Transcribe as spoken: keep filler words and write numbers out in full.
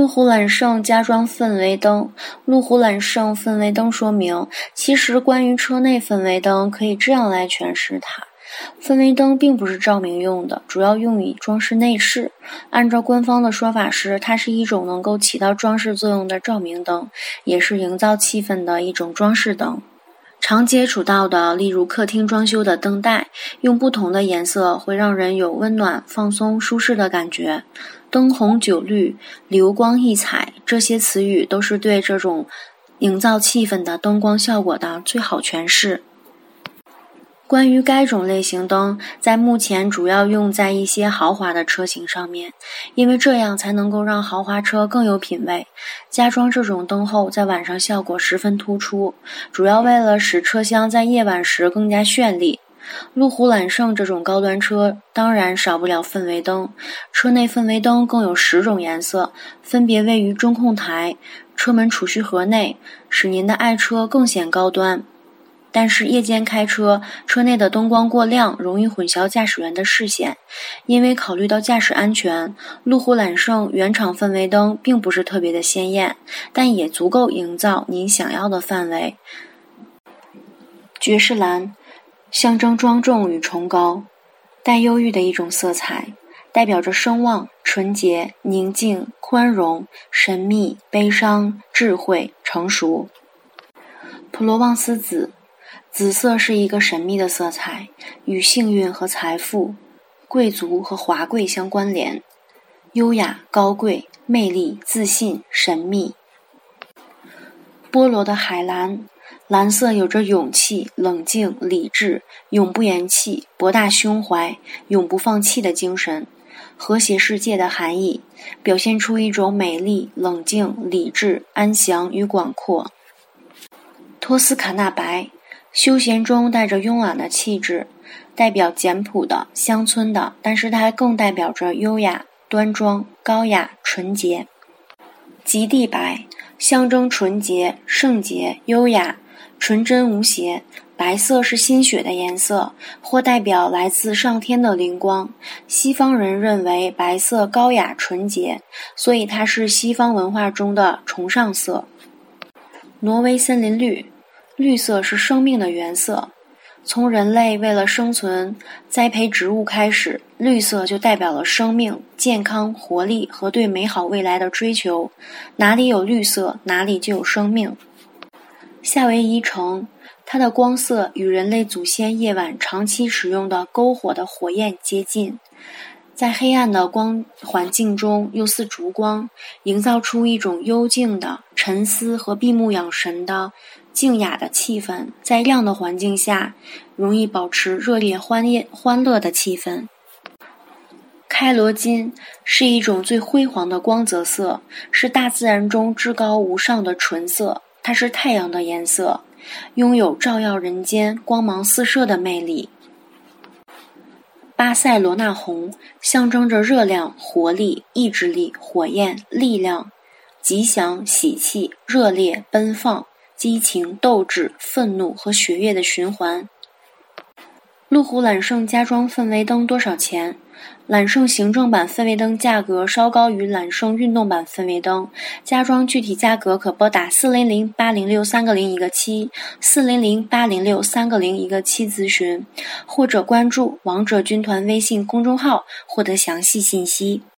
路虎揽胜加装氛围灯。路虎揽胜氛围灯说明，其实关于车内氛围灯可以这样来诠释它。氛围灯并不是照明用的，主要用于装饰内饰。按照官方的说法是，它是一种能够起到装饰作用的照明灯，也是营造气氛的一种装饰灯。常接触到的，例如客厅装修的灯带，用不同的颜色会让人有温暖、放松、舒适的感觉。灯红酒绿、流光溢彩，这些词语都是对这种营造气氛的灯光效果的最好诠释。关于该种类型灯，在目前主要用在一些豪华的车型上面，因为这样才能够让豪华车更有品位。加装这种灯后，在晚上效果十分突出，主要为了使车厢在夜晚时更加绚丽。路虎揽胜这种高端车当然少不了氛围灯，车内氛围灯共有十种颜色，分别位于中控台、车门储蓄盒内，使您的爱车更显高端。但是夜间开车，车内的灯光过亮，容易混淆驾驶员的视线。因为考虑到驾驶安全，路虎揽胜原厂氛围灯并不是特别的鲜艳，但也足够营造您想要的范围。爵士蓝象征庄重与崇高，带忧郁的一种色彩，代表着声望、纯洁、宁静、宽容、神秘、悲伤、智慧、成熟。普罗旺斯紫，紫色是一个神秘的色彩，与幸运和财富、贵族和华贵相关联，优雅、高贵、魅力、自信、神秘。波罗的海蓝，蓝色有着勇气、冷静、理智、永不言弃、博大胸怀、永不放弃的精神，和谐世界的含义，表现出一种美丽、冷静、理智、安详与广阔。托斯卡纳白，休闲中带着慵懒的气质，代表简朴的、乡村的，但是它还更代表着优雅、端庄、高雅、纯洁。极地白，象征纯洁、圣洁、优雅、纯真无邪。白色是心血的颜色，或代表来自上天的灵光。西方人认为白色高雅纯洁，所以它是西方文化中的崇尚色。挪威森林绿，绿色是生命的原色。从人类为了生存栽培植物开始，绿色就代表了生命、健康、活力和对美好未来的追求。哪里有绿色，哪里就有生命。夏威夷橙，它的光色与人类祖先夜晚长期使用的篝火的火焰接近，在黑暗的光环境中又似烛光，营造出一种幽静的沉思和闭目养神的静雅的气氛。在亮的环境下，容易保持热烈欢宴欢乐的气氛。开罗金是一种最辉煌的光泽色，是大自然中至高无上的纯色，它是太阳的颜色，拥有照耀人间、光芒四射的魅力。巴塞罗那红象征着热量、活力、意志力、火焰、力量、吉祥、喜气、热烈、奔放、激情、斗志、愤怒和血液的循环。路虎揽胜加装氛围灯多少钱？揽胜行政版氛围灯价格稍高于揽胜运动版氛围灯，加装具体价格可拨打四零零八零六三个零一个七 四零零八零六三个零一个七咨询，或者关注王者军团微信公众号获得详细信息。